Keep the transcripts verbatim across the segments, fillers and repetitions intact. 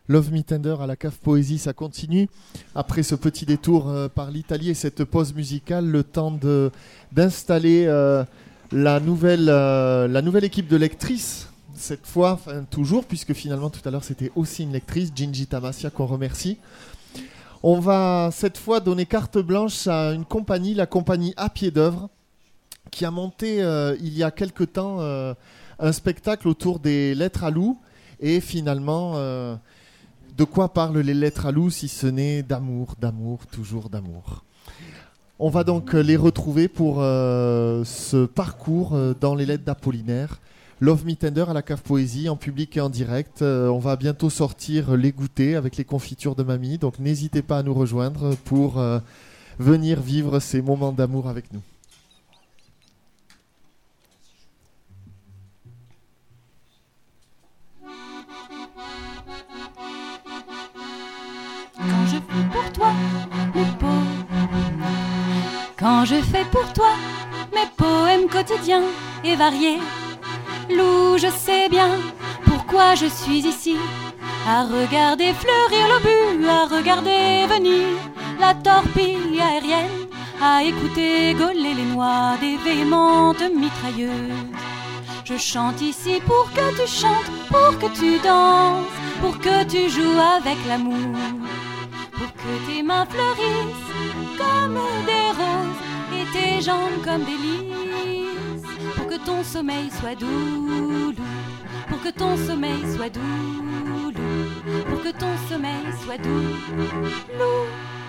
Love Me Tender à la Cave Poésie, ça continue. Après ce petit détour euh, par l'Italie et cette pause musicale, le temps de, d'installer euh, la, nouvelle, euh, la nouvelle équipe de lectrices. Cette fois, enfin toujours, puisque finalement tout à l'heure c'était aussi une lectrice, Gingy Tamassia, qu'on remercie. On va cette fois donner carte blanche à une compagnie, la compagnie À Pied d'œuvre, qui a monté euh, il y a quelque temps euh, un spectacle autour des lettres à loup. Et finalement, euh, de quoi parlent les lettres à loup si ce n'est d'amour, d'amour, toujours d'amour. On va donc les retrouver pour euh, ce parcours euh, dans les lettres d'Apollinaire. Love Me Tender à la Cave Poésie, en public et en direct. Euh, on va bientôt sortir les goûters avec les confitures de mamie. Donc n'hésitez pas à nous rejoindre pour euh, venir vivre ces moments d'amour avec nous. Quand je fais pour toi mes poèmes, quand je fais pour toi mes poèmes quotidiens et variés, Lou, je sais bien pourquoi je suis ici, à regarder fleurir l'obus, à regarder venir la torpille aérienne, à écouter gauler les noix des véhémentes mitrailleuses. Je chante ici pour que tu chantes, pour que tu danses, pour que tu joues avec l'amour, pour que tes mains fleurissent comme des roses et tes jambes comme des lys, pour que ton sommeil soit doux, Lou, pour que ton sommeil soit doux, Lou, pour que ton sommeil soit doux, Lou.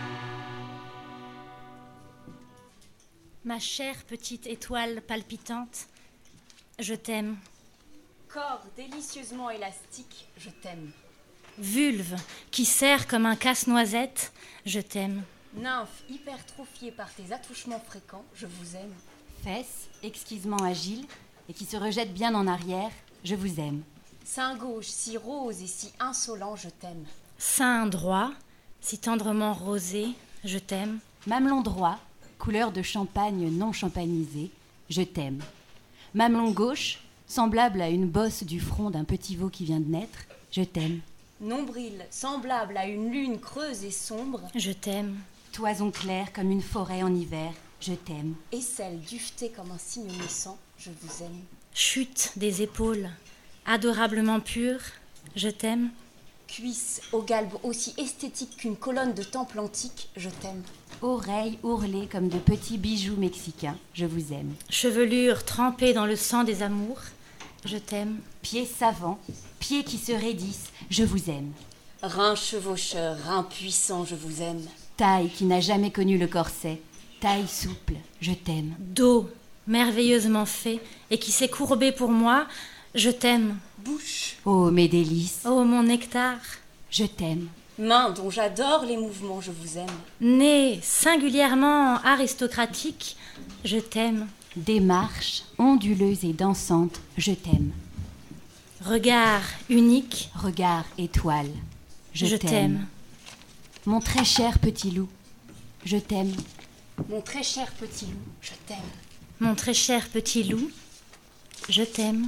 Ma chère petite étoile palpitante, je t'aime. Corps délicieusement élastique, je t'aime. Vulve qui serre comme un casse-noisette, je t'aime. Nymphe hypertrophiée par tes attouchements fréquents, je vous aime. Fesses exquisement agiles et qui se rejettent bien en arrière, je vous aime. Sein gauche si rose et si insolent, je t'aime. Sein droit, si tendrement rosé, je t'aime. Mamelon droit, couleur de champagne non champagnisé, je t'aime. Mamelon gauche, semblable à une bosse du front d'un petit veau qui vient de naître, je t'aime. Nombril semblable à une lune creuse et sombre, je t'aime. Toison claire comme une forêt en hiver, je t'aime. Aisselle duvetée comme un cygne naissant, je vous aime. Chute des épaules, adorablement pure, je t'aime. Cuisse au galbe aussi esthétique qu'une colonne de temple antique, je t'aime. Oreilles ourlées comme de petits bijoux mexicains, je vous aime. Chevelure trempée dans le sang des amours, je t'aime. Pieds savants, pieds qui se raidissent, je vous aime. Reins chevaucheurs, reins puissants, je vous aime. Taille qui n'a jamais connu le corset, taille souple, je t'aime. Dos merveilleusement fait et qui s'est courbé pour moi, je t'aime. Bouche. Oh mes délices. Oh mon nectar. Je t'aime. Main dont j'adore les mouvements, je vous aime. Nez singulièrement aristocratique, je t'aime. Démarche onduleuse et dansante, je t'aime. Regard unique. Regard étoile, je, je t'aime. t'aime. Mon très cher petit loup, je t'aime. Mon très cher petit loup, je t'aime. Mon très cher petit loup, je t'aime.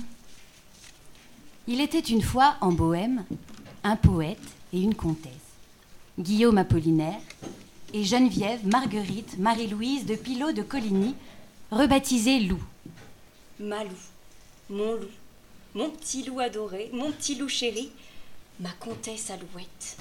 Il était une fois en Bohême un poète et une comtesse, Guillaume Apollinaire et Geneviève Marguerite Marie-Louise de Pilot de Coligny, rebaptisée Lou. Ma loup, mon loup, mon petit loup adoré, mon petit loup chéri, ma comtesse Alouette.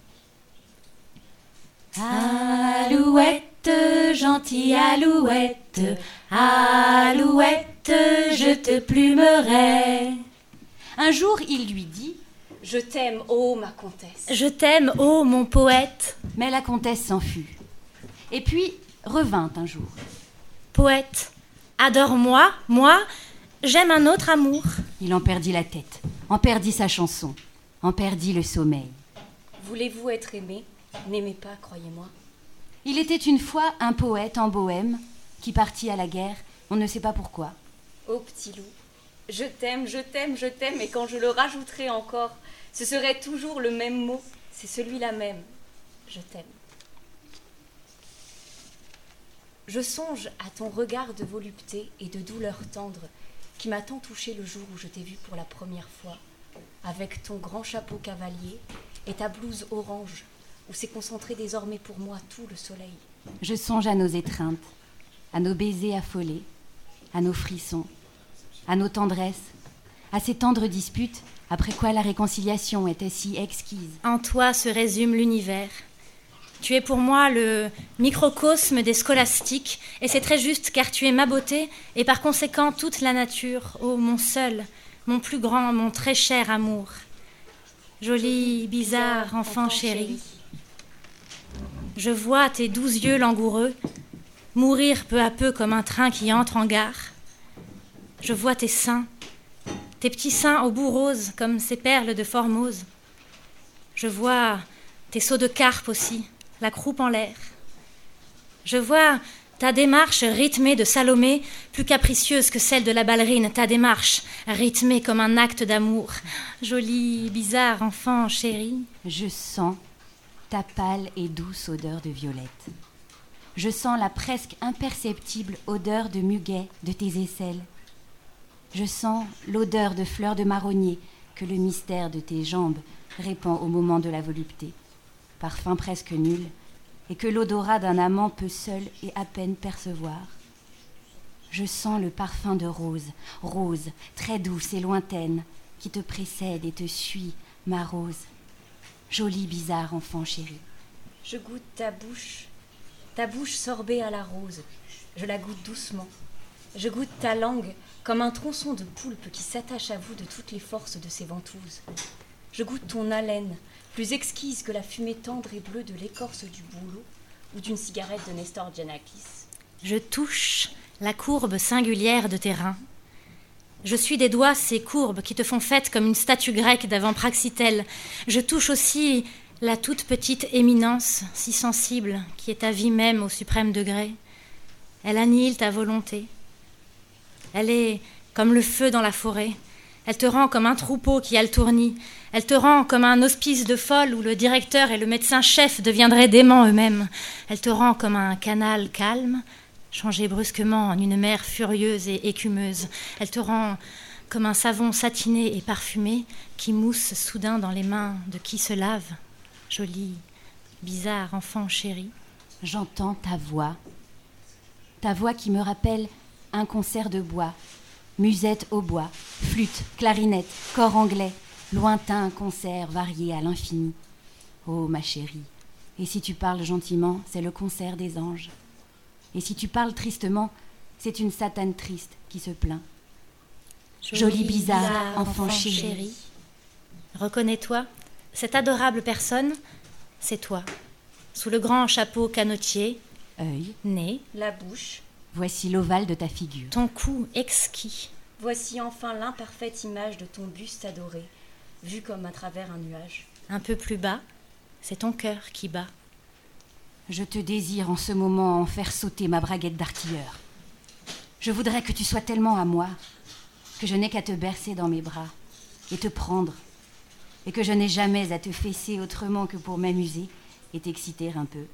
Alouette, gentille Alouette, Alouette, je te plumerai. Un jour, il lui dit « Je t'aime, ô ma comtesse. » Je t'aime, ô mon poète. Mais la comtesse s'en fut. Et puis, revint un jour. Poète, adore-moi, moi, j'aime un autre amour. Il en perdit la tête, en perdit sa chanson, en perdit le sommeil. Voulez-vous être aimé ? N'aimez pas, croyez-moi. Il était une fois un poète en Bohême qui partit à la guerre, on ne sait pas pourquoi. Ô petit loup, je t'aime, je t'aime, je t'aime, et quand je le rajouterai encore, ce serait toujours le même mot, c'est celui-là même, je t'aime. Je songe à ton regard de volupté et de douleur tendre qui m'a tant touché le jour où je t'ai vu pour la première fois, avec ton grand chapeau cavalier et ta blouse orange, où s'est concentré désormais pour moi tout le soleil. Je songe à nos étreintes, à nos baisers affolés, à nos frissons, à nos tendresses, à ces tendres disputes après quoi la réconciliation était si exquise. En toi se résume l'univers. Tu es pour moi le microcosme des scolastiques, et c'est très juste car tu es ma beauté et par conséquent toute la nature, ô mon seul, mon plus grand, mon très cher amour. Joli, bizarre, enfant chéri. Je vois tes doux yeux langoureux mourir peu à peu comme un train qui entre en gare. Je vois tes seins, tes petits seins au bout rose comme ces perles de Formose. Je vois tes sauts de carpe aussi, la croupe en l'air. Je vois ta démarche rythmée de Salomé, plus capricieuse que celle de la ballerine, ta démarche rythmée comme un acte d'amour. Joli, bizarre, enfant chéri. Je sens ta pâle et douce odeur de violette. Je sens la presque imperceptible odeur de muguet de tes aisselles. Je sens l'odeur de fleurs de marronnier que le mystère de tes jambes répand au moment de la volupté, parfum presque nul, et que l'odorat d'un amant peut seul et à peine percevoir. Je sens le parfum de rose, rose, très douce et lointaine, qui te précède et te suit, ma rose. Joli, bizarre enfant chéri. Je goûte ta bouche, ta bouche sorbée à la rose. Je la goûte doucement. Je goûte ta langue comme un tronçon de poulpe qui s'attache à vous de toutes les forces de ses ventouses. Je goûte ton haleine, plus exquise que la fumée tendre et bleue de l'écorce du bouleau ou d'une cigarette de Nestor Giannakis. Je touche la courbe singulière de tes reins. Je suis des doigts ces courbes qui te font fête comme une statue grecque d'avant Praxitèle. Je touche aussi la toute petite éminence, si sensible, qui est ta vie même au suprême degré. Elle annihile ta volonté. Elle est comme le feu dans la forêt. Elle te rend comme un troupeau qui a le tournis. Elle te rend comme un hospice de folle où le directeur et le médecin-chef deviendraient déments eux-mêmes. Elle te rend comme un canal calme, changé brusquement en une mer furieuse et écumeuse. Elle te rend comme un savon satiné et parfumé qui mousse soudain dans les mains de qui se lave. Joli, bizarre enfant chéri. J'entends ta voix, ta voix qui me rappelle un concert de bois, musette au bois, flûte, clarinette, cor anglais, lointain concert varié à l'infini. Oh ma chérie, et si tu parles gentiment, c'est le concert des anges. Et si tu parles tristement, c'est une satane triste qui se plaint. Joli, Joli bizarre, bizarre, enfant, enfant chéri. chéri. Reconnais-toi, cette adorable personne, c'est toi. Sous le grand chapeau canotier, œil, nez, la bouche. Voici l'ovale de ta figure. Ton cou exquis. Voici enfin l'imparfaite image de ton buste adoré, vu comme à travers un nuage. Un peu plus bas, c'est ton cœur qui bat. Je te désire en ce moment en faire sauter ma braguette d'artilleur. Je voudrais que tu sois tellement à moi que je n'ai qu'à te bercer dans mes bras et te prendre, et que je n'ai jamais à te fesser autrement que pour m'amuser et t'exciter un peu.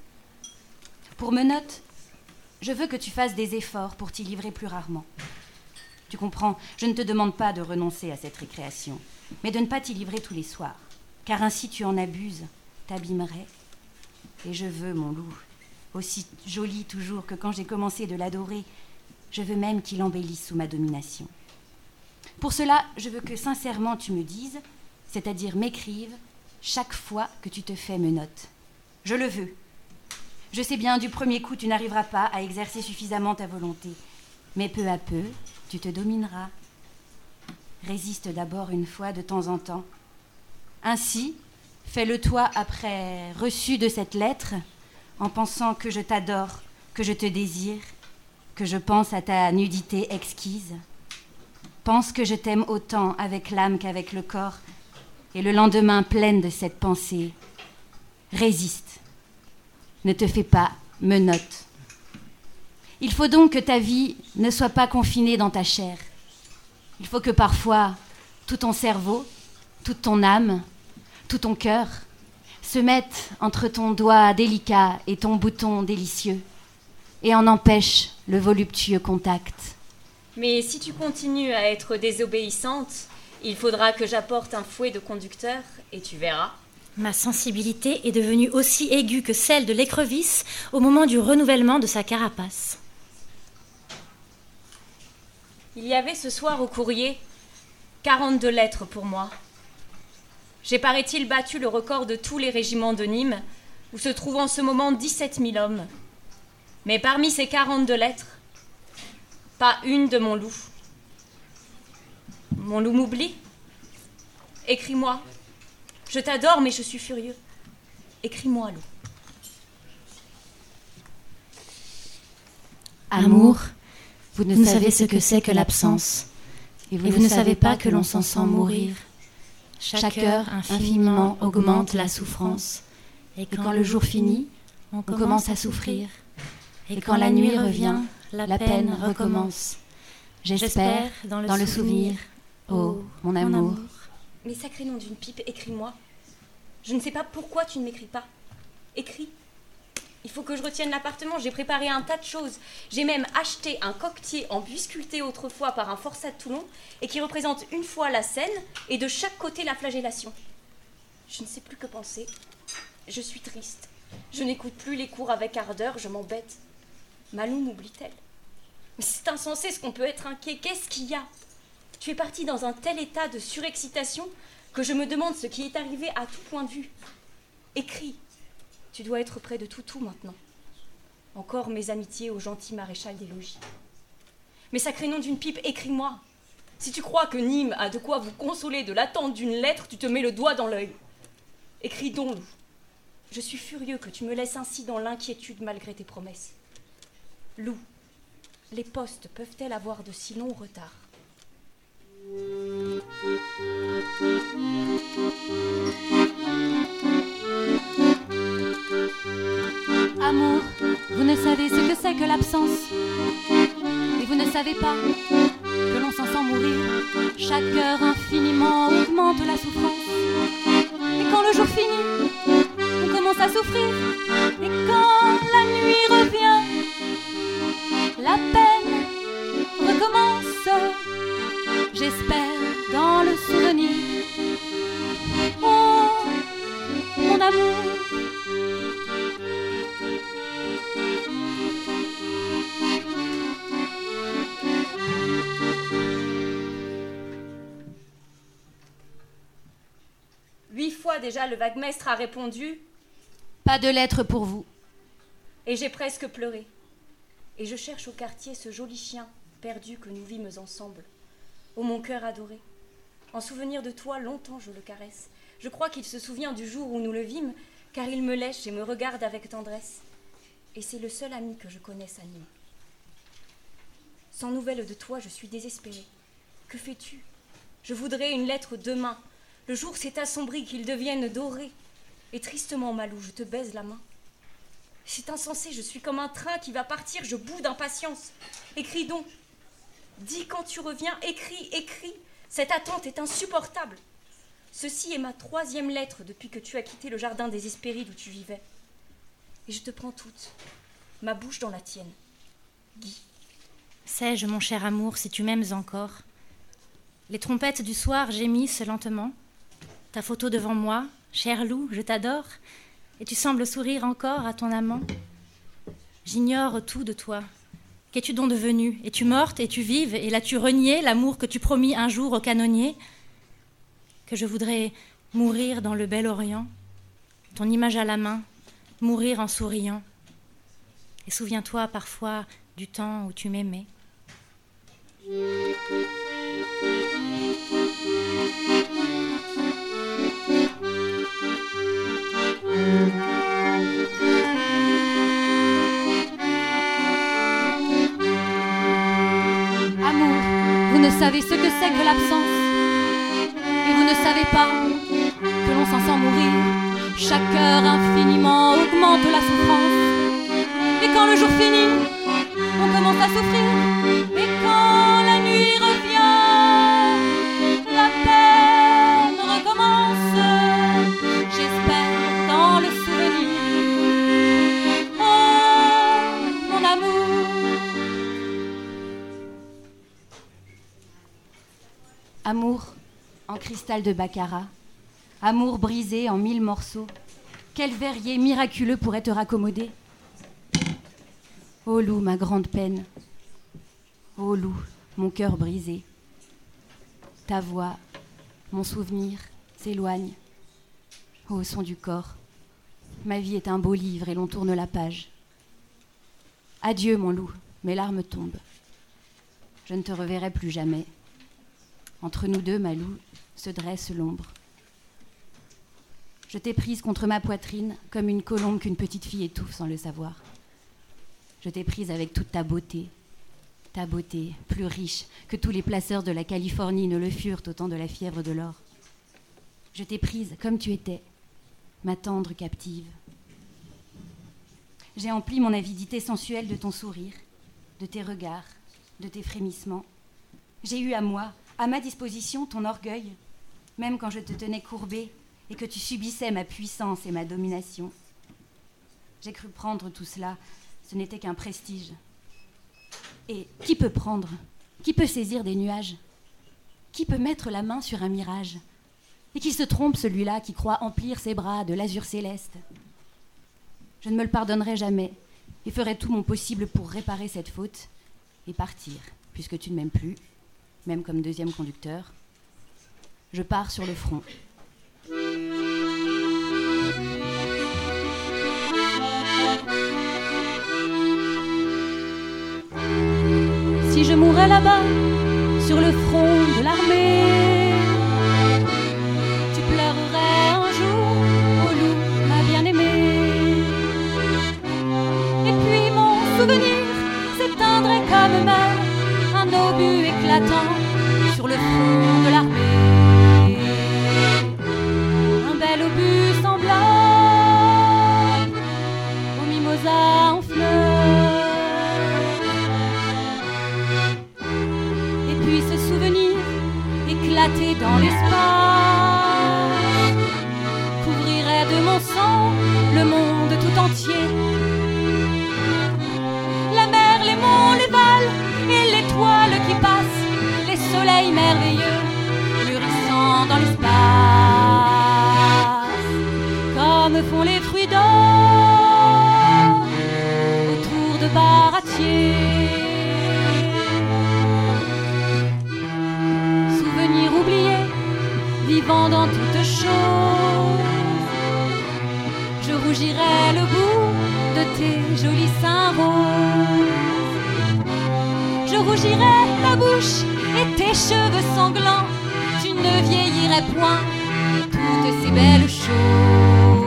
Pour menottes, je veux que tu fasses des efforts pour t'y livrer plus rarement. Tu comprends, je ne te demande pas de renoncer à cette récréation, mais de ne pas t'y livrer tous les soirs, car ainsi tu en abuses, t'abîmerais. Et je veux, mon loup, aussi joli toujours que quand j'ai commencé de l'adorer, je veux même qu'il embellisse sous ma domination. Pour cela, je veux que sincèrement tu me dises, c'est-à-dire m'écrives, chaque fois que tu te fais menottes. Je le veux. Je sais bien, du premier coup, tu n'arriveras pas à exercer suffisamment ta volonté, mais peu à peu, tu te domineras. Résiste d'abord une fois de temps en temps. Ainsi, fais-le toi après reçu de cette lettre, en pensant que je t'adore, que je te désire, que je pense à ta nudité exquise. Pense que je t'aime autant avec l'âme qu'avec le corps, et le lendemain, pleine de cette pensée, résiste. Ne te fais pas menotte. Il faut donc que ta vie ne soit pas confinée dans ta chair. Il faut que parfois, tout ton cerveau, toute ton âme, tout ton cœur se mettent entre ton doigt délicat et ton bouton délicieux et en empêchent le voluptueux contact. Mais si tu continues à être désobéissante, il faudra que j'apporte un fouet de conducteur et tu verras. Ma sensibilité est devenue aussi aiguë que celle de l'écrevisse au moment du renouvellement de sa carapace. Il y avait ce soir au courrier quarante-deux lettres pour moi. J'ai, paraît-il, battu le record de tous les régiments de Nîmes, où se trouvent en ce moment dix-sept mille hommes. Mais parmi ces quarante-deux lettres, pas une de mon loup. Mon loup m'oublie. Écris-moi. Je t'adore, mais je suis furieux. Écris-moi, loup. Amour, vous ne, vous savez ce que c'est que l'absence, et vous, et vous ne savez pas que l'on s'en sent mourir. Chaque heure infiniment augmente la souffrance, et quand le jour finit, on commence à souffrir. Et quand la nuit revient, la peine recommence. J'espère dans le, dans le souvenir, oh, mon amour. Mais sacré nom d'une pipe, écris-moi. Je ne sais pas pourquoi tu ne m'écris pas. Écris. Il faut que je retienne l'appartement, j'ai préparé un tas de choses. J'ai même acheté un coquetier en buis sculpté autrefois par un forçat de Toulon et qui représente une fois la scène et de chaque côté la flagellation. Je ne sais plus que penser. Je suis triste. Je n'écoute plus les cours avec ardeur, je m'embête. Malou m'oublie-t-elle? Mais c'est insensé ce qu'on peut être inquiet. Qu'est-ce qu'il y a? Tu es parti dans un tel état de surexcitation que je me demande ce qui est arrivé à tout point de vue. Écris. Tu dois être près de Toutou maintenant. Encore mes amitiés au gentil maréchal des logis. Mais sacré nom d'une pipe, écris-moi. Si tu crois que Nîmes a de quoi vous consoler de l'attente d'une lettre, tu te mets le doigt dans l'œil. Écris donc, loup. Je suis furieux que tu me laisses ainsi dans l'inquiétude malgré tes promesses. Loup, les postes peuvent-elles avoir de si longs retards? Amour, vous ne savez ce que c'est que l'absence, et vous ne savez pas que l'on s'en sent mourir. Chaque heure infiniment augmente la souffrance, et quand le jour finit, on commence à souffrir. Et quand la nuit revient, la peine recommence. J'espère dans le souvenir, oh, mon amour. Huit fois déjà le vaguemestre a répondu « Pas de lettre pour vous ». Et j'ai presque pleuré. Et je cherche au quartier ce joli chien perdu que nous vîmes ensemble. Ô mon cœur adoré, en souvenir de toi, longtemps je le caresse. Je crois qu'il se souvient du jour où nous le vîmes, car il me lèche et me regarde avec tendresse. Et c'est le seul ami que je connaisse à Nîmes. Sans nouvelles de toi, je suis désespérée. Que fais-tu? Je voudrais une lettre demain. Le jour s'est assombri, qu'il devienne doré. Et tristement, Malou, je te baise la main. C'est insensé, je suis comme un train qui va partir, je bout d'impatience. Écris donc. Dis quand tu reviens, écris, écris. Cette attente est insupportable. Ceci est ma troisième lettre depuis que tu as quitté le jardin des Hespérides où tu vivais. Et je te prends toute, ma bouche dans la tienne. Guy. Sais-je, mon cher amour, si tu m'aimes encore? Les trompettes du soir gémissent lentement. Ta photo devant moi, cher loup, je t'adore. Et tu sembles sourire encore à ton amant. J'ignore tout de toi. Qu'es-tu donc devenue? Es-tu morte? Es-tu vive? Et l'as-tu renié, l'amour que tu promis un jour au canonnier? Que je voudrais mourir dans le bel Orient, ton image à la main, mourir en souriant. Et souviens-toi parfois du temps où tu m'aimais. Amour, vous ne savez ce que c'est que l'absence, et vous ne savez pas que l'on s'en sent mourir. Chaque heure infiniment augmente la souffrance, et quand le jour finit, on commence à souffrir. Et quand la nuit revient, la peine recommence. J'espère dans le souvenir, oh, mon amour. Amour en cristal de baccarat, Amour brisé en mille morceaux, quel verrier miraculeux pourrait te raccommoder? Ô loup, ma grande peine, ô loup, mon cœur brisé, ta voix, mon souvenir s'éloigne. Ô son du corps, ma vie est un beau livre et l'on tourne la page. Adieu mon loup, mes larmes tombent. Je ne te reverrai plus jamais. Entre nous deux, ma loup, se dresse l'ombre. Je t'ai prise contre ma poitrine comme une colombe qu'une petite fille étouffe sans le savoir. Je t'ai prise avec toute ta beauté, ta beauté plus riche que tous les placeurs de la Californie ne le furent au temps de la fièvre de l'or. Je t'ai prise comme tu étais, ma tendre captive. J'ai empli mon avidité sensuelle de ton sourire, de tes regards, de tes frémissements. J'ai eu à moi, à ma disposition, ton orgueil, même quand je te tenais courbée et que tu subissais ma puissance et ma domination. J'ai cru prendre tout cela, ce n'était qu'un prestige. Et qui peut prendre? Qui peut saisir des nuages? Qui peut mettre la main sur un mirage? Et qui se trompe celui-là qui croit emplir ses bras de l'azur céleste? Je ne me le pardonnerai jamais et ferai tout mon possible pour réparer cette faute et partir, puisque tu ne m'aimes plus, même comme deuxième conducteur. Je pars sur le front. Si je mourais là-bas, sur le front de l'armée, tu pleurerais un jour, ô loup, ma bien-aimée. Et puis mon souvenir s'éteindrait comme meurt un obus éclatant sur le front de l'armée. Un bel obus semblable au mimosa en fleurs. Et puis ce souvenir éclaté dans l'espace couvrirait de mon sang le monde tout entier. La mer, les monts, les vals et l'étoile qui passe, les soleils merveilleux mûrissant dans l'espace, comme font les fruits d'or autour de baratiers. Souvenirs oubliés, vivant dans toute chose, je rougirai le bout de tes jolis seins roses. Je rougirai ta bouche et tes cheveux sanglants. Tu ne vieillirais point, toutes ces belles choses.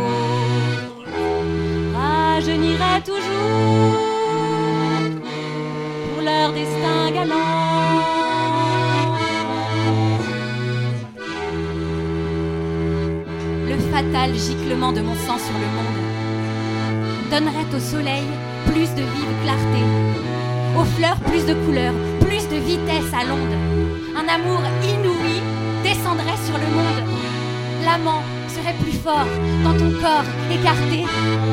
Rajeunirais toujours pour leur destin galant. Le fatal giclement de mon sang sur le monde donnerait au soleil plus de vive clarté, aux fleurs plus de couleurs, plus de vitesse à l'onde. Un amour inouï descendrait sur le monde. L'amant serait plus fort dans ton corps écarté.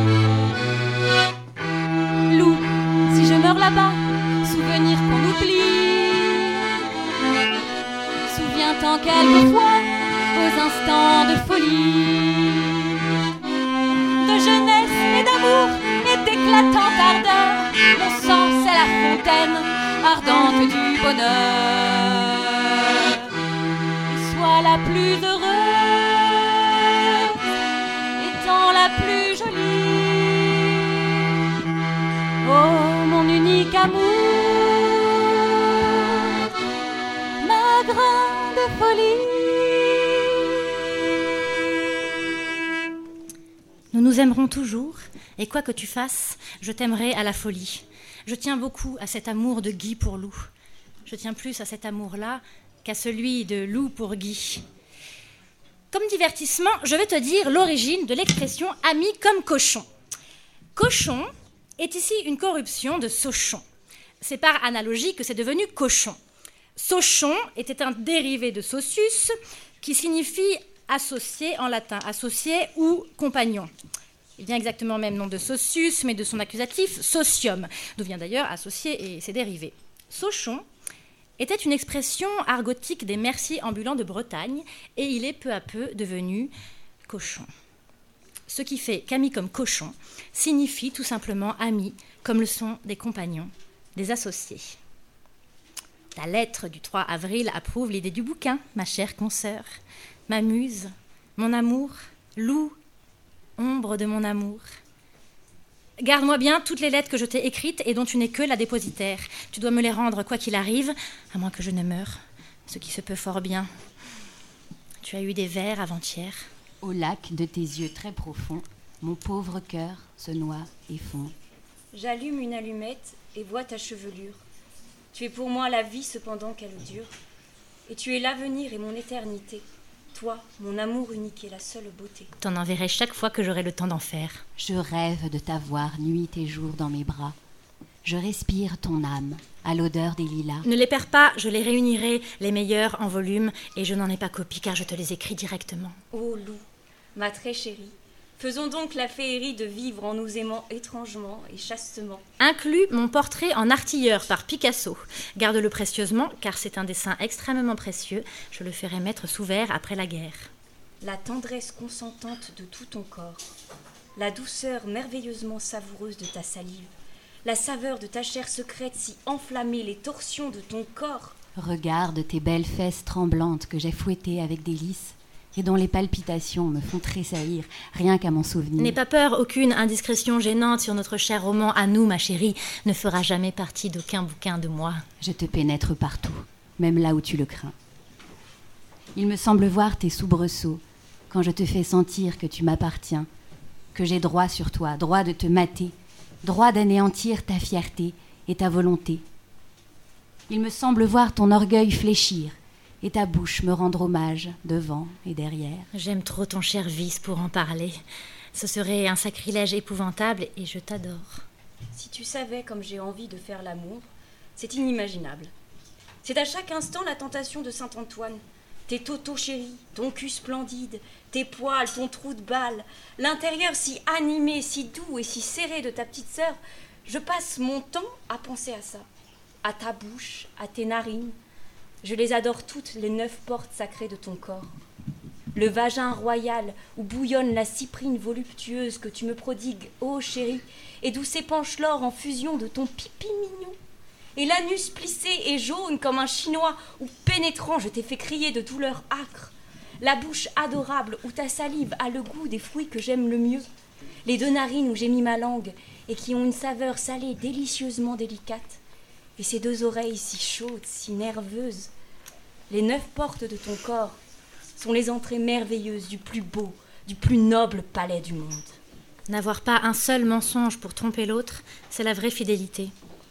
Loup, si je meurs là-bas, souvenir qu'on oublie. Souviens-t'en quelquefois aux instants de folie, de jeunesse et d'amour et d'éclatante ardeur. Mon sang, c'est la fontaine ardente du bonheur. Et sois la plus heureuse, étant la plus jolie. Oh, mon unique amour, ma grande folie. Nous nous aimerons toujours, et quoi que tu fasses, je t'aimerai à la folie. Je tiens beaucoup à cet amour de Guy pour Loup. Je tiens plus à cet amour-là qu'à celui de Loup pour Guy. Comme divertissement, je vais te dire l'origine de l'expression « ami comme cochon ». Cochon est ici une corruption de Sauchon. C'est par analogie que c'est devenu cochon. Sauchon était un dérivé de saucius qui signifie associé en latin, associé ou compagnon. Il vient exactement même nom de Saucius, mais de son accusatif socium, d'où vient d'ailleurs associé et ses dérivés. Sauchon était une expression argotique des merciers ambulants de Bretagne, et il est peu à peu devenu cochon. Ce qui fait qu'ami comme cochon signifie tout simplement ami, comme le sont des compagnons, des associés. Ta lettre du trois avril approuve l'idée du bouquin, ma chère consoeur, ma muse, mon amour, loup, ombre de mon amour. Garde-moi bien toutes les lettres que je t'ai écrites et dont tu n'es que la dépositaire. Tu dois me les rendre quoi qu'il arrive, à moins que je ne meure, ce qui se peut fort bien. Tu as eu des vers avant-hier. Au lac de tes yeux très profonds, mon pauvre cœur se noie et fond. J'allume une allumette et vois ta chevelure. Tu es pour moi la vie cependant qu'elle dure. Et tu es l'avenir et mon éternité. Toi, mon amour unique et la seule beauté. T'en enverrai chaque fois que j'aurai le temps d'en faire. Je rêve de t'avoir nuit et jour dans mes bras. Je respire ton âme, à l'odeur des lilas. Ne les perds pas, je les réunirai, les meilleurs en volume, et je n'en ai pas copie car je te les écris directement. Ô loup, ma très chérie, faisons donc la féerie de vivre en nous aimant étrangement et chastement. Inclus mon portrait en artilleur par Picasso. Garde-le précieusement, car c'est un dessin extrêmement précieux. Je le ferai mettre sous verre après la guerre. La tendresse consentante de tout ton corps, la douceur merveilleusement savoureuse de ta salive, la saveur de ta chair secrète si enflammée, les torsions de ton corps. Regarde tes belles fesses tremblantes que j'ai fouettées avec délice et dont les palpitations me font tressaillir rien qu'à m'en souvenir. N'aie pas peur, aucune indiscrétion gênante sur notre cher roman à nous, ma chérie, ne fera jamais partie d'aucun bouquin de moi. Je te pénètre partout, même là où tu le crains. Il me semble voir tes soubresauts quand je te fais sentir que tu m'appartiens, que j'ai droit sur toi, droit de te mater, droit d'anéantir ta fierté et ta volonté. Il me semble voir ton orgueil fléchir et ta bouche me rendre hommage devant et derrière. J'aime trop ton cher vice pour en parler. Ce serait un sacrilège épouvantable et je t'adore. Si tu savais comme j'ai envie de faire l'amour, c'est inimaginable. C'est à chaque instant la tentation de Saint-Antoine. Tes totos chéris, ton cul splendide, tes poils, ton trou de balle, l'intérieur si animé, si doux et si serré de ta petite sœur, je passe mon temps à penser à ça, à ta bouche, à tes narines. Je les adore toutes, les neuf portes sacrées de ton corps. Le vagin royal où bouillonne la cyprine voluptueuse que tu me prodigues, ô chérie, et d'où s'épanche l'or en fusion de ton pipi mignon. Et l'anus plissé et jaune comme un chinois où pénétrant je t'ai fait crier de douleur âcre. La bouche adorable où ta salive a le goût des fruits que j'aime le mieux. Les deux narines où j'ai mis ma langue et qui ont une saveur salée délicieusement délicate. Et ces deux oreilles si chaudes, si nerveuses. Les neuf portes de ton corps sont les entrées merveilleuses du plus beau, du plus noble palais du monde. N'avoir pas un seul mensonge pour tromper l'autre, c'est la vraie fidélité.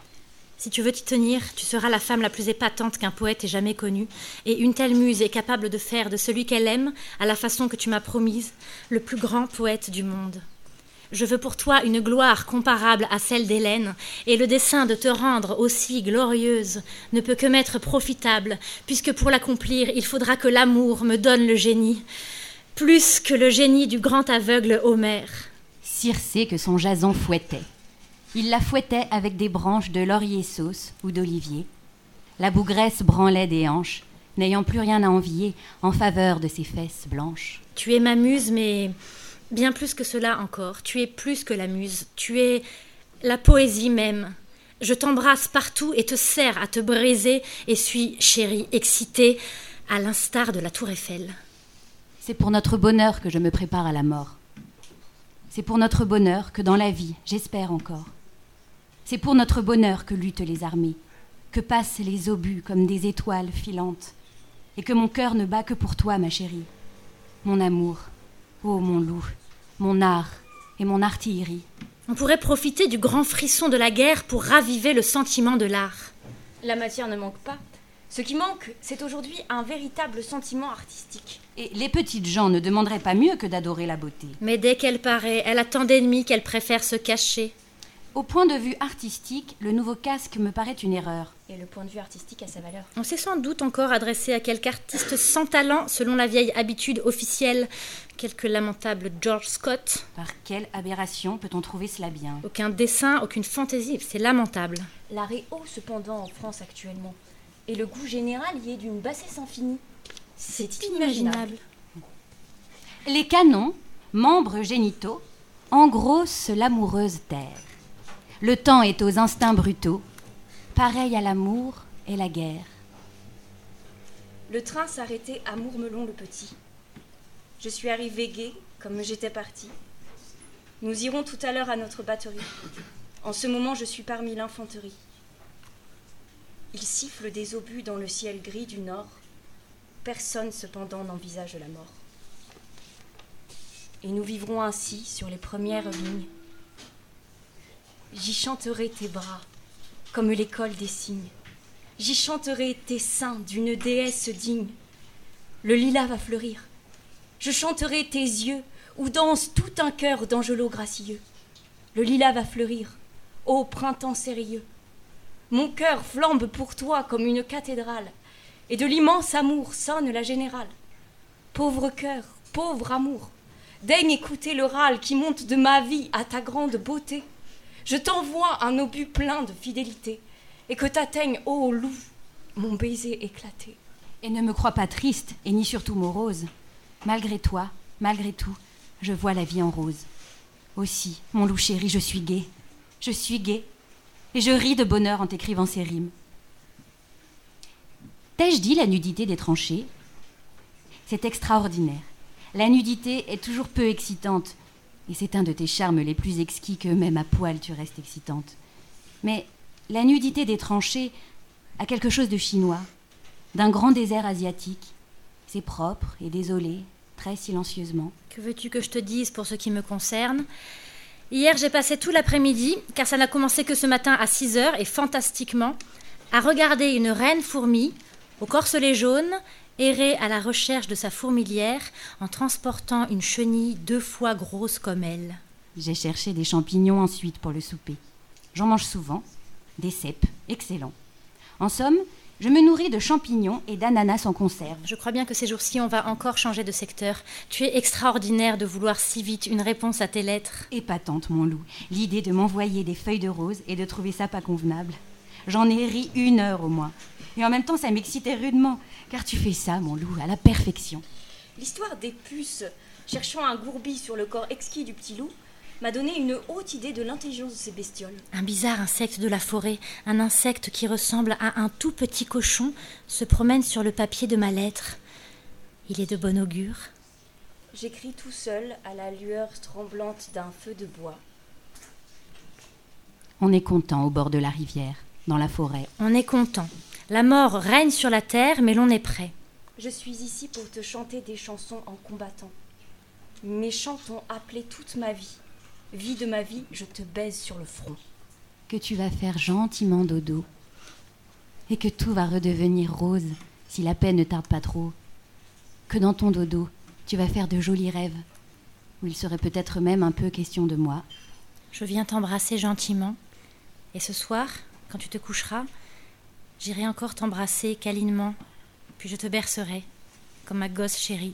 Si tu veux t'y tenir, tu seras la femme la plus épatante qu'un poète ait jamais connue, et une telle muse est capable de faire de celui qu'elle aime, à la façon que tu m'as promise, le plus grand poète du monde. Je veux pour toi une gloire comparable à celle d'Hélène, et le dessein de te rendre aussi glorieuse ne peut que m'être profitable, puisque pour l'accomplir, il faudra que l'amour me donne le génie, plus que le génie du grand aveugle Homère. Circé que son Jason fouettait. Il la fouettait avec des branches de laurier sauce ou d'olivier. La bougresse branlait des hanches, n'ayant plus rien à envier en faveur de ses fesses blanches. Tu es ma muse, mais bien plus que cela encore. Tu es plus que la muse. Tu es la poésie même. Je t'embrasse partout et te serre à te briser et suis, chérie, excitée, à l'instar de la tour Eiffel. C'est pour notre bonheur que je me prépare à la mort. C'est pour notre bonheur que dans la vie, j'espère encore. C'est pour notre bonheur que luttent les armées, que passent les obus comme des étoiles filantes, et que mon cœur ne bat que pour toi, ma chérie. Mon amour, ô mon loup, mon art et mon artillerie. On pourrait profiter du grand frisson de la guerre pour raviver le sentiment de l'art. La matière ne manque pas. Ce qui manque, c'est aujourd'hui un véritable sentiment artistique. Et les petites gens ne demanderaient pas mieux que d'adorer la beauté. Mais dès qu'elle paraît, elle a tant d'ennemis qu'elle préfère se cacher. Au point de vue artistique, le nouveau casque me paraît une erreur. Et le point de vue artistique a sa valeur. On s'est sans doute encore adressé à quelque artiste sans talent, selon la vieille habitude officielle, quelque lamentable George Scott. Par quelle aberration peut-on trouver cela bien ? Aucun dessin, aucune fantaisie, c'est lamentable. L'art est haut cependant en France actuellement. et le goût général y est d'une bassesse infinie. C'est, C'est inimaginable. Les canons, membres génitaux, engrossent l'amoureuse terre. Le temps est aux instincts brutaux, pareil à l'amour et la guerre. Le train s'arrêtait à Mourmelon-le-Petit. Je suis arrivée gaie, comme j'étais partie. Nous irons tout à l'heure à notre batterie. En ce moment, je suis parmi l'infanterie. Il siffle des obus dans le ciel gris du nord. Personne, cependant, n'envisage la mort. Et nous vivrons ainsi sur les premières lignes. J'y chanterai tes bras, comme l'école des cygnes. J'y chanterai tes seins d'une déesse digne. Le lilas va fleurir. Je chanterai tes yeux, où danse tout un cœur d'angelots gracieux. Le lilas va fleurir, ô printemps sérieux. Mon cœur flambe pour toi comme une cathédrale, et de l'immense amour sonne la générale. Pauvre cœur, pauvre amour, daigne écouter le râle qui monte de ma vie à ta grande beauté. Je t'envoie un obus plein de fidélité, et que t'atteigne, ô loup, mon baiser éclaté. Et ne me crois pas triste, et ni surtout morose. Malgré toi, malgré tout, je vois la vie en rose. Aussi, mon loup chéri, je suis gai. Je suis gai, et je ris de bonheur en t'écrivant ces rimes. T'ai-je dit la nudité des tranchées ? C'est extraordinaire. La nudité est toujours peu excitante, et c'est un de tes charmes les plus exquis que même à poil tu restes excitante. Mais la nudité des tranchées a quelque chose de chinois, d'un grand désert asiatique. C'est propre et désolé, très silencieusement. Que veux-tu que je te dise pour ce qui me concerne ? Hier, j'ai passé tout l'après-midi, car ça n'a commencé que ce matin à six heures, et fantastiquement, à regarder une reine fourmi, au corselet jaune, errer à la recherche de sa fourmilière en transportant une chenille deux fois grosse comme elle. J'ai cherché des champignons ensuite pour le souper. J'en mange souvent, des cèpes, excellents. En somme, je me nourris de champignons et d'ananas en conserve. Je crois bien que ces jours-ci, on va encore changer de secteur. Tu es extraordinaire de vouloir si vite une réponse à tes lettres. Épatante, mon loup, l'idée de m'envoyer des feuilles de rose et de trouver ça pas convenable. J'en ai ri une heure au moins. Et en même temps, ça m'excitait rudement, car tu fais ça, mon loup, à la perfection. L'histoire des puces, cherchant un gourbi sur le corps exquis du petit loup, m'a donné une haute idée de l'intelligence de ces bestioles. Un bizarre insecte de la forêt, un insecte qui ressemble à un tout petit cochon, se promène sur le papier de ma lettre. Il est de bon augure. J'écris tout seul à la lueur tremblante d'un feu de bois. On est content au bord de la rivière, dans la forêt. On est content. La mort règne sur la terre, mais l'on est prêt. Je suis ici pour te chanter des chansons en combattant. Mes chants t'ont appelé toute ma vie. Vie de ma vie, je te baise sur le front. Que tu vas faire gentiment dodo. Et que tout va redevenir rose, si la peine ne tarde pas trop. Que dans ton dodo, tu vas faire de jolis rêves, où il serait peut-être même un peu question de moi. Je viens t'embrasser gentiment. Et ce soir, quand tu te coucheras, j'irai encore t'embrasser câlinement, puis je te bercerai, comme ma gosse chérie.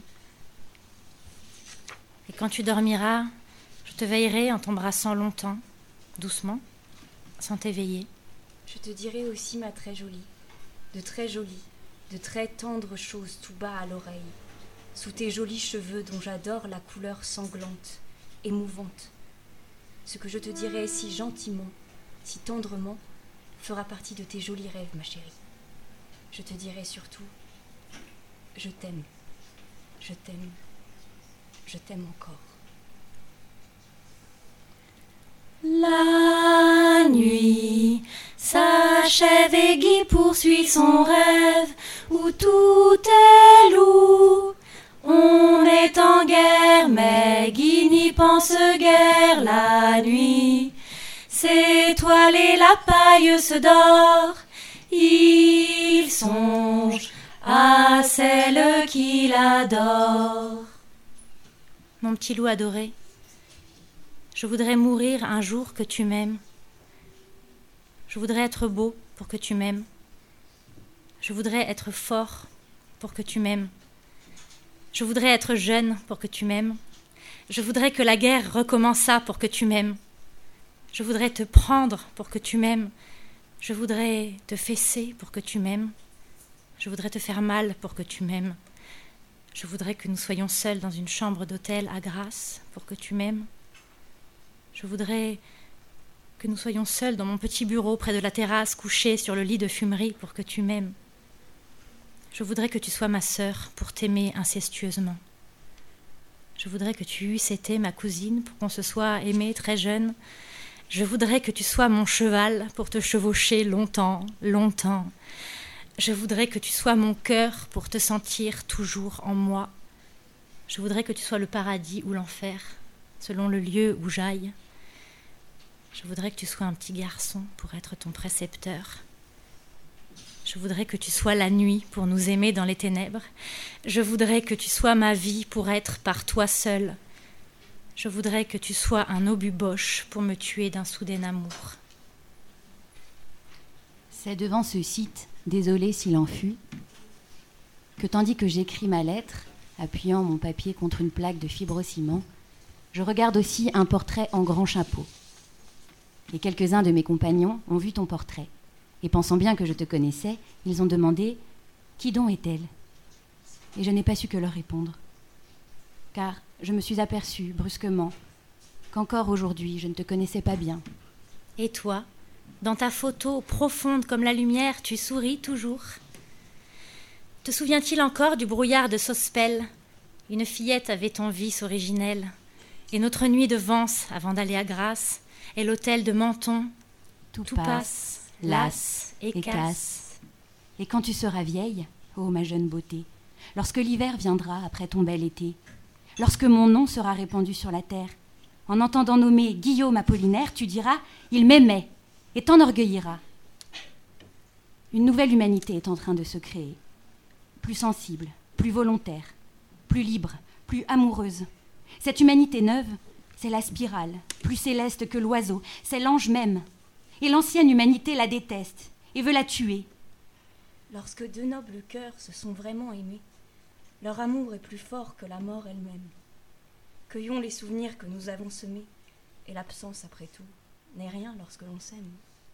Et quand tu dormiras, je te veillerai en t'embrassant longtemps, doucement, sans t'éveiller. Je te dirai aussi, ma très jolie, de très jolies, de très tendres choses tout bas à l'oreille, sous tes jolis cheveux dont j'adore la couleur sanglante, émouvante. Ce que je te dirai si gentiment, si tendrement, fera partie de tes jolis rêves, ma chérie. Je te dirai surtout, je t'aime, je t'aime, je t'aime encore. La nuit s'achève et Guy poursuit son rêve où tout est loup. On est en guerre, mais Guy n'y pense guère la nuit. Ses toiles et la paille se dort, il songe à celle qu'il adore. Mon petit loup adoré, je voudrais mourir un jour que tu m'aimes. Je voudrais être beau pour que tu m'aimes. Je voudrais être fort pour que tu m'aimes. Je voudrais être jeune pour que tu m'aimes. Je voudrais que la guerre recommençât pour que tu m'aimes. Je voudrais te prendre pour que tu m'aimes. Je voudrais te fesser pour que tu m'aimes. Je voudrais te faire mal pour que tu m'aimes. Je voudrais que nous soyons seuls dans une chambre d'hôtel à Grasse pour que tu m'aimes. Je voudrais que nous soyons seuls dans mon petit bureau près de la terrasse, couchés sur le lit de fumerie pour que tu m'aimes. Je voudrais que tu sois ma sœur pour t'aimer incestueusement. Je voudrais que tu eusses été ma cousine pour qu'on se soit aimé très jeune. Je voudrais que tu sois mon cheval pour te chevaucher longtemps, longtemps. Je voudrais que tu sois mon cœur pour te sentir toujours en moi. Je voudrais que tu sois le paradis ou l'enfer, selon le lieu où j'aille. Je voudrais que tu sois un petit garçon pour être ton précepteur. Je voudrais que tu sois la nuit pour nous aimer dans les ténèbres. Je voudrais que tu sois ma vie pour être par toi seule. Je voudrais que tu sois un obus-boche pour me tuer d'un soudain amour. C'est devant ce site, désolé s'il en fut, que tandis que j'écris ma lettre, appuyant mon papier contre une plaque de fibrociment, je regarde aussi un portrait en grand chapeau. Et quelques-uns de mes compagnons ont vu ton portrait. Et pensant bien que je te connaissais, ils ont demandé « Qui donc est-elle » Et je n'ai pas su que leur répondre. Car je me suis aperçue, brusquement, qu'encore aujourd'hui, je ne te connaissais pas bien. Et toi, dans ta photo profonde comme la lumière, tu souris toujours. Te souvient-il encore du brouillard de Sospel? Une fillette avait ton vice originel. Et notre nuit de Vence, avant d'aller à Grasse, et l'hôtel de Menton, tout, tout passe, passe, lasse et, et casse. casse. Et quand tu seras vieille, ô ma jeune beauté, lorsque l'hiver viendra après ton bel été, lorsque mon nom sera répandu sur la terre, en entendant nommer Guillaume Apollinaire, tu diras « Il m'aimait » et t'enorgueilliras. Une nouvelle humanité est en train de se créer, plus sensible, plus volontaire, plus libre, plus amoureuse. Cette humanité neuve, c'est la spirale, plus céleste que l'oiseau, c'est l'ange même. Et l'ancienne humanité la déteste et veut la tuer. Lorsque deux nobles cœurs se sont vraiment aimés, leur amour est plus fort que la mort elle-même. Cueillons les souvenirs que nous avons semés, et l'absence, après tout, n'est rien lorsque l'on s'aime.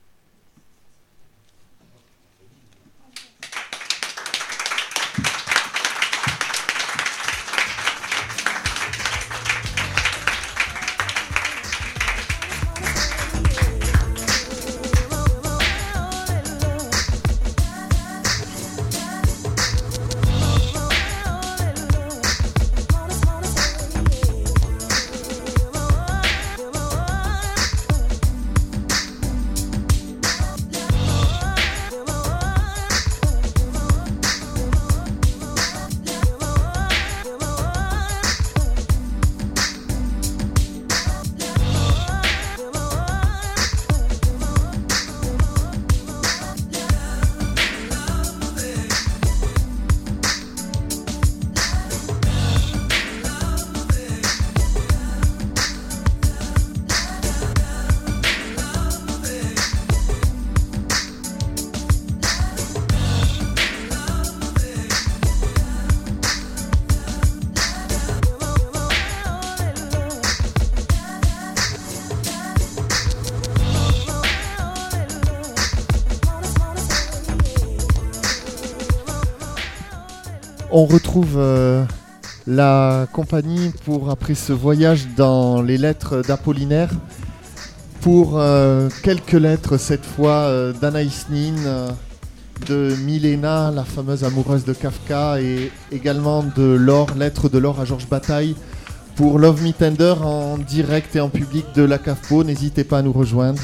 On retrouve euh, la compagnie pour, après ce voyage dans les lettres d'Apollinaire, pour euh, quelques lettres cette fois euh, d'Anaïs Nin, euh, de Milena, la fameuse amoureuse de Kafka, et également de Laure, lettres de Laure à Georges Bataille, pour Love Me Tender en direct et en public de la CAFPO. N'hésitez pas à nous rejoindre.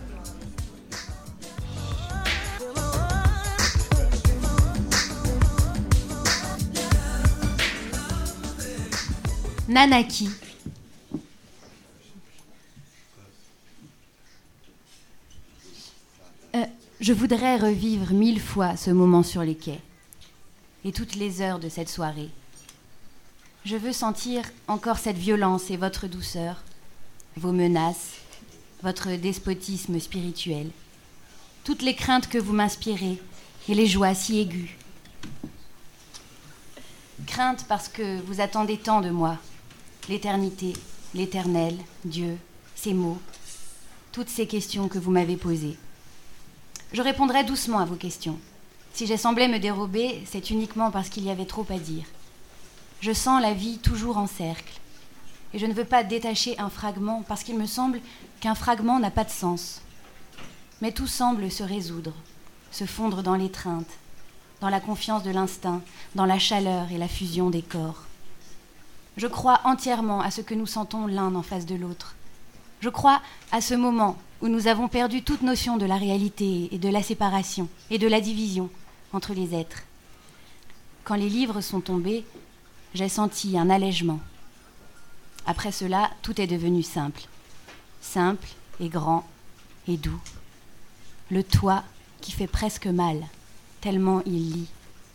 Nanaki. Euh, je voudrais revivre mille fois ce moment sur les quais et toutes les heures de cette soirée. Je veux sentir encore cette violence et votre douceur, vos menaces, votre despotisme spirituel, toutes les craintes que vous m'inspirez et les joies si aiguës. Crainte parce que vous attendez tant de moi. L'éternité, l'éternel, Dieu, ces mots, toutes ces questions que vous m'avez posées. Je répondrai doucement à vos questions, Si j'ai semblé me dérober, c'est uniquement parce qu'il y avait trop à dire. Je sens la vie toujours en cercle. Et je ne veux pas détacher un fragment parce qu'il me semble qu'un fragment n'a pas de sens. Mais tout semble se résoudre, se fondre dans l'étreinte, dans la confiance de l'instinct, dans la chaleur et la fusion des corps. Je crois entièrement à ce que nous sentons l'un en face de l'autre. Je crois à ce moment où nous avons perdu toute notion de la réalité et de la séparation et de la division entre les êtres. Quand les livres sont tombés, j'ai senti un allègement. Après cela, tout est devenu simple. Simple et grand et doux. Le toit qui fait presque mal, tellement il lit.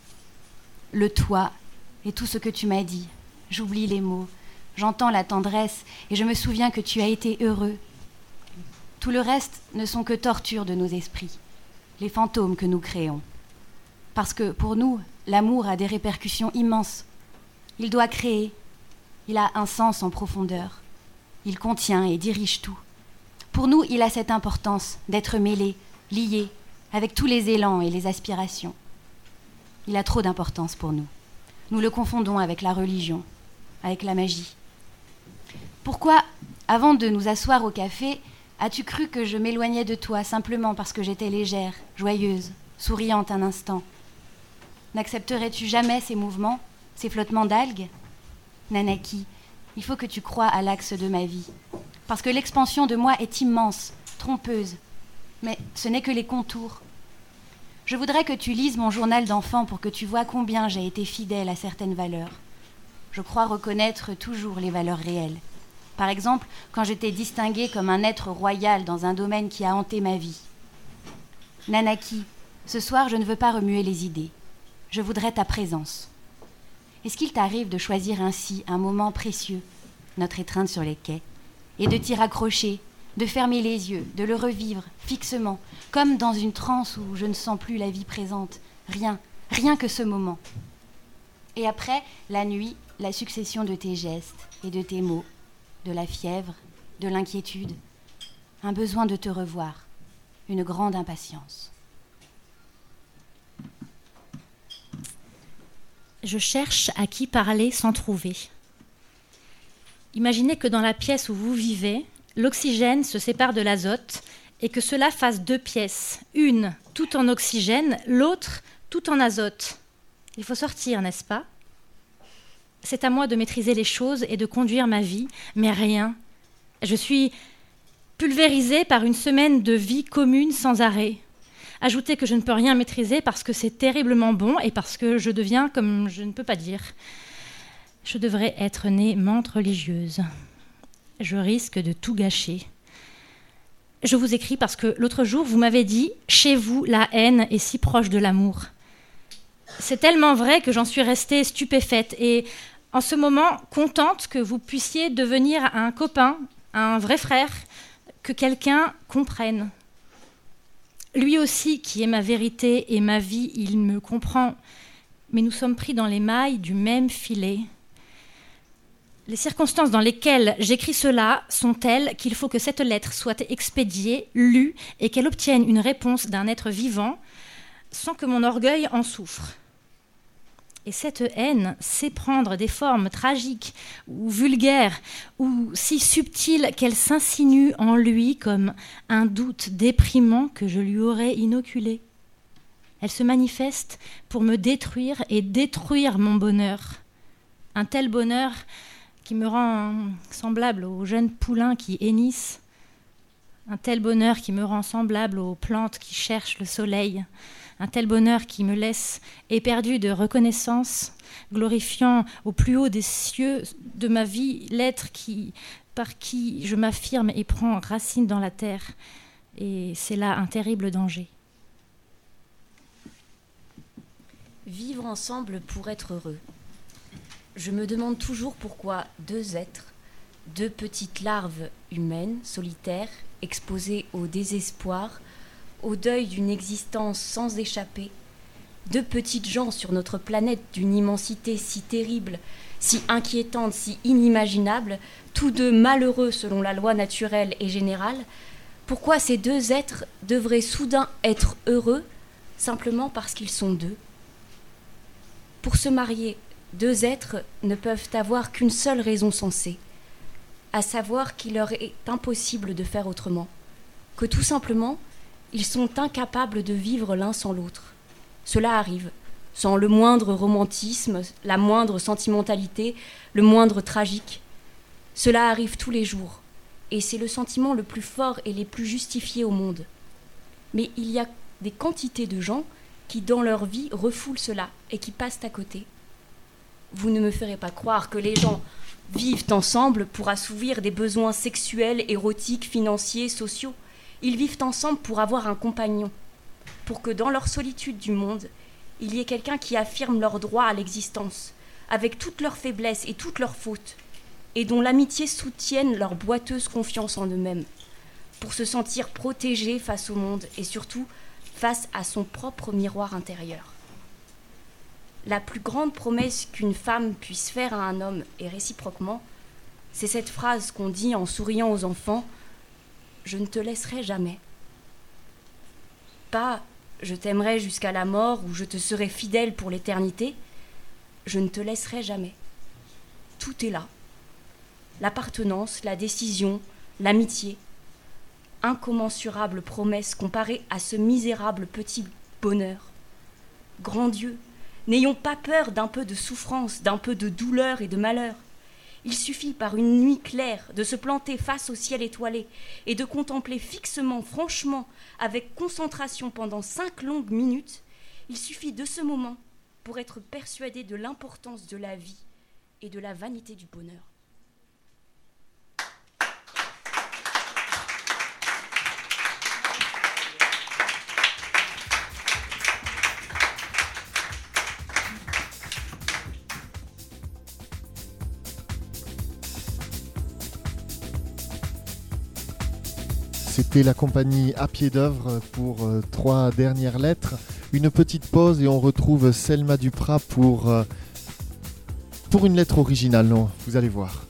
Le toit et tout ce que tu m'as dit. J'oublie les mots, j'entends la tendresse et je me souviens que tu as été heureux. Tout le reste ne sont que tortures de nos esprits, les fantômes que nous créons. Parce que pour nous, l'amour a des répercussions immenses. Il doit créer, il a un sens en profondeur. Il contient et dirige tout. Pour nous, il a cette importance d'être mêlé, lié, avec tous les élans et les aspirations. Il a trop d'importance pour nous. Nous le confondons avec la religion, avec la magie. Pourquoi, avant de nous asseoir au café, as-tu cru que je m'éloignais de toi simplement parce que j'étais légère, joyeuse, souriante un instant? N'accepterais-tu jamais ces mouvements, ces flottements d'algues? Nanaki, il faut que tu croies à l'axe de ma vie, parce que l'expansion de moi est immense, trompeuse, mais ce n'est que les contours. Je voudrais que tu lises mon journal d'enfant pour que tu vois combien j'ai été fidèle à certaines valeurs. Je crois reconnaître toujours les valeurs réelles. Par exemple, quand je t'ai distinguée comme un être royal dans un domaine qui a hanté ma vie. Nanaki, ce soir, je ne veux pas remuer les idées. Je voudrais ta présence. Est-ce qu'il t'arrive de choisir ainsi un moment précieux, notre étreinte sur les quais, et de t'y raccrocher, de fermer les yeux, de le revivre fixement, comme dans une transe où je ne sens plus la vie présente, rien, rien que ce moment. Et après, la nuit, la succession de tes gestes et de tes mots, de la fièvre, de l'inquiétude, un besoin de te revoir, une grande impatience. Je cherche à qui parler sans trouver. Imaginez que dans la pièce où vous vivez, l'oxygène se sépare de l'azote et que cela fasse deux pièces, une tout en oxygène, l'autre tout en azote. Il faut sortir, n'est-ce pas ? C'est à moi de maîtriser les choses et de conduire ma vie, mais rien. Je suis pulvérisée par une semaine de vie commune sans arrêt. Ajoutez que je ne peux rien maîtriser parce que c'est terriblement bon et parce que je deviens comme je ne peux pas dire. Je devrais être née menthe religieuse. Je risque de tout gâcher. Je vous écris parce que l'autre jour, vous m'avez dit « Chez vous, la haine est si proche de l'amour ». C'est tellement vrai que j'en suis restée stupéfaite et en ce moment contente que vous puissiez devenir un copain, un vrai frère, que quelqu'un comprenne. Lui aussi, qui est ma vérité et ma vie, il me comprend, mais nous sommes pris dans les mailles du même filet. Les circonstances dans lesquelles j'écris cela sont telles qu'il faut que cette lettre soit expédiée, lue et qu'elle obtienne une réponse d'un être vivant sans que mon orgueil en souffre. Et cette haine sait prendre des formes tragiques ou vulgaires ou si subtiles qu'elle s'insinue en lui comme un doute déprimant que je lui aurais inoculé. Elle se manifeste pour me détruire et détruire mon bonheur. Un tel bonheur qui me rend semblable aux jeunes poulains qui hennissent. Un tel bonheur qui me rend semblable aux plantes qui cherchent le soleil. Un tel bonheur qui me laisse éperdu de reconnaissance, glorifiant au plus haut des cieux de ma vie l'être qui, par qui je m'affirme et prends racine dans la terre. Et c'est là un terrible danger. Vivre ensemble pour être heureux. Je me demande toujours pourquoi deux êtres, deux petites larves humaines, solitaires, exposées au désespoir, au deuil d'une existence sans échapper, deux petites gens sur notre planète d'une immensité si terrible, si inquiétante, si inimaginable, tous deux malheureux selon la loi naturelle et générale, pourquoi ces deux êtres devraient soudain être heureux simplement parce qu'ils sont deux. Pour se marier, deux êtres ne peuvent avoir qu'une seule raison sensée, à savoir qu'il leur est impossible de faire autrement, que tout simplement, ils sont incapables de vivre l'un sans l'autre. Cela arrive, sans le moindre romantisme, la moindre sentimentalité, le moindre tragique. Cela arrive tous les jours, et c'est le sentiment le plus fort et le plus justifié au monde. Mais il y a des quantités de gens qui, dans leur vie, refoulent cela et qui passent à côté. Vous ne me ferez pas croire que les gens vivent ensemble pour assouvir des besoins sexuels, érotiques, financiers, sociaux. Ils vivent ensemble pour avoir un compagnon, pour que dans leur solitude du monde, il y ait quelqu'un qui affirme leur droit à l'existence, avec toutes leurs faiblesses et toutes leurs fautes, et dont l'amitié soutienne leur boiteuse confiance en eux-mêmes, pour se sentir protégés face au monde et surtout face à son propre miroir intérieur. La plus grande promesse qu'une femme puisse faire à un homme, et réciproquement, c'est cette phrase qu'on dit en souriant aux enfants: « Je ne te laisserai jamais ». Pas « je t'aimerai jusqu'à la mort » ou « je te serai fidèle pour l'éternité ». Je ne te laisserai jamais. Tout est là. L'appartenance, la décision, l'amitié. Incommensurable promesse comparée à ce misérable petit bonheur. Grand Dieu, n'ayons pas peur d'un peu de souffrance, d'un peu de douleur et de malheur. Il suffit par une nuit claire de se planter face au ciel étoilé et de contempler fixement, franchement, avec concentration pendant cinq longues minutes. Il suffit de ce moment pour être persuadé de l'importance de la vie et de la vanité du bonheur. C'était la compagnie À Pied d'œuvre pour euh, trois dernières lettres. Une petite pause et on retrouve Selma Duprat pour, euh, pour une lettre originale. Non, vous allez voir.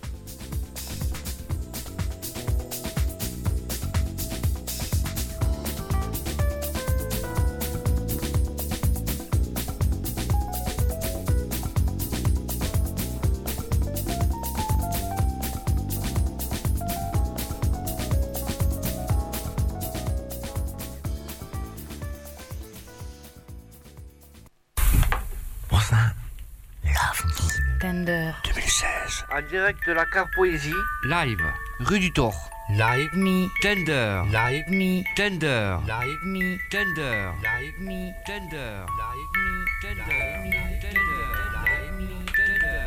Tender. deux mille seize. En direct de la cave Poésie. Live. Rue du Thor. Live me. Tender. Live me. Tender. Live me. Tender. Live me. Tender. Live me. Tender. Live me. Tender. Live me. Tender.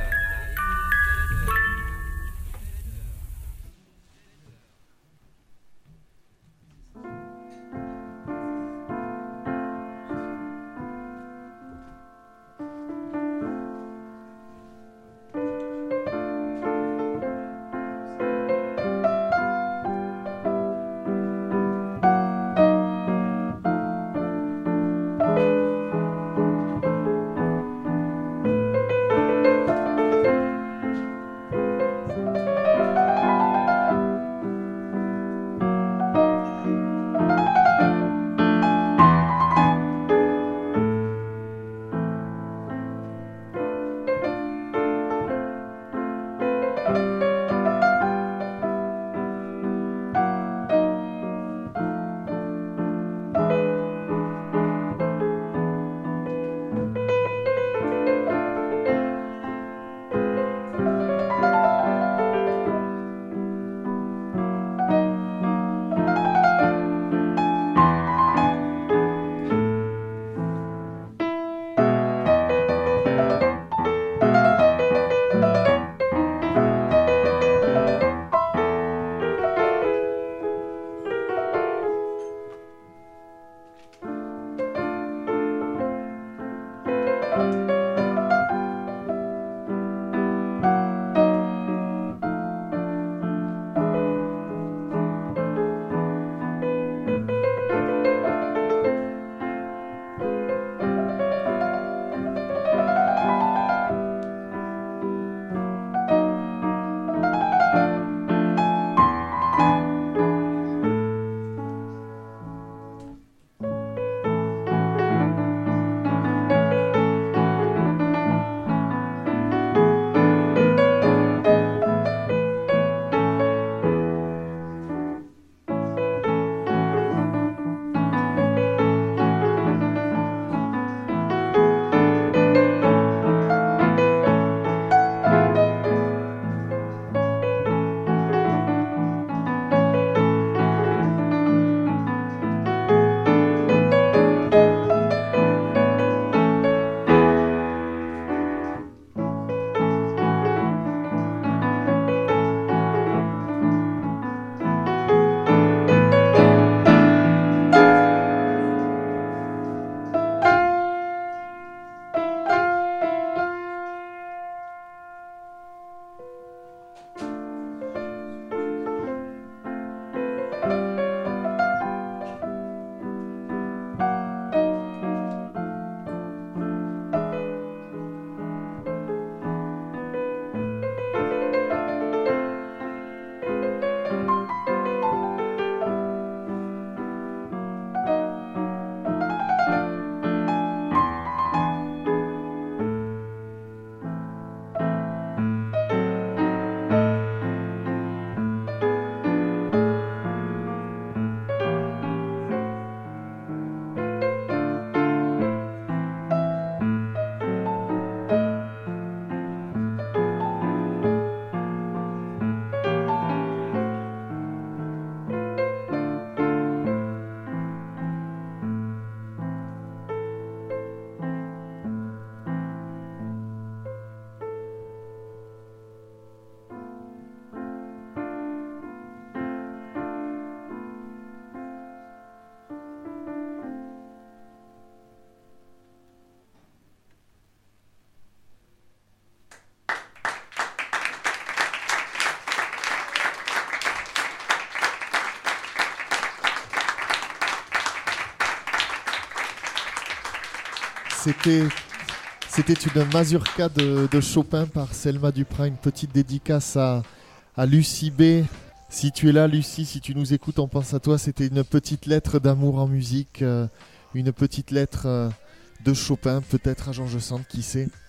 C'était, c'était une mazurka de, de Chopin par Selma Duprat, une petite dédicace à, à Lucie B. Si tu es là, Lucie, si tu nous écoutes, on pense à toi. C'était une petite lettre d'amour en musique, euh, une petite lettre euh, de Chopin, peut-être à Georges Sand, qui sait.